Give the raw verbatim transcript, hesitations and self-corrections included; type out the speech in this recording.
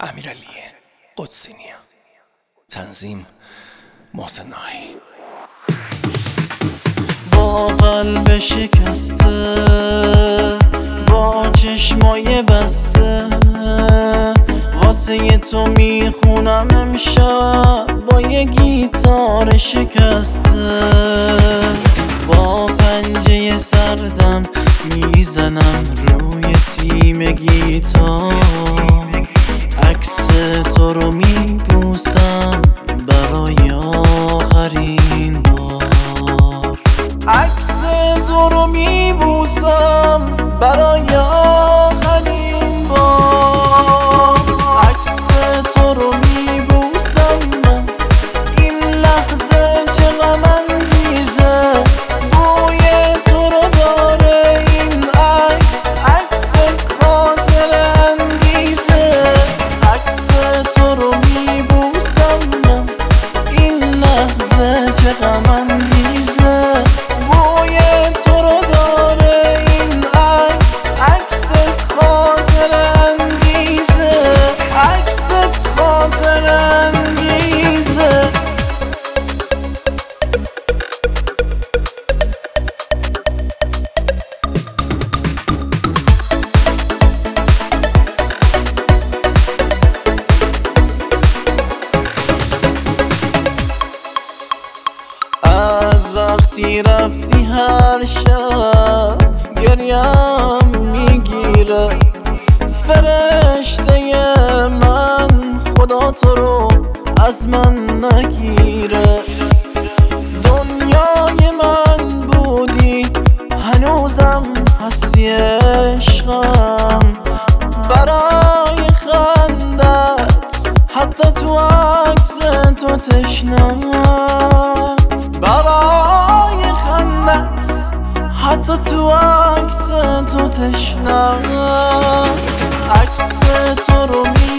امیرعلی قدسینیا، تنظیم محسن ناهی. با قلب شکسته، با چشمای بسته، واسه تو میخونم امشب با یه گیتار شکسته. با پنجه سردم میزنم روی سیم گیتار، عکس تو رو میبوسم برای آخرین بار. عکس تو رو میبوسم برای آخرین بار. عکس تو رو میبوسم من، این لحظه چه غم انگیزه، بوی تو رو داره این عکس، عکس خاطر انگیزه. عکس تو رو میبوسم من، این لحظه چه غم انگیزه، بوی تو رو داره این عکس، عکس خاطر انگیزه، عکس خاطر انگیزه. از وقتی رفتی هر شب گریم میگیره، فرشته من خدا تو رو از من نگیره. دنیای من بودی هنوزم هستی عشقم، برای خندت حتی تو عکس تو تشنم، برای خندت حتی تو عکس تو تشنم. عکس تو رو می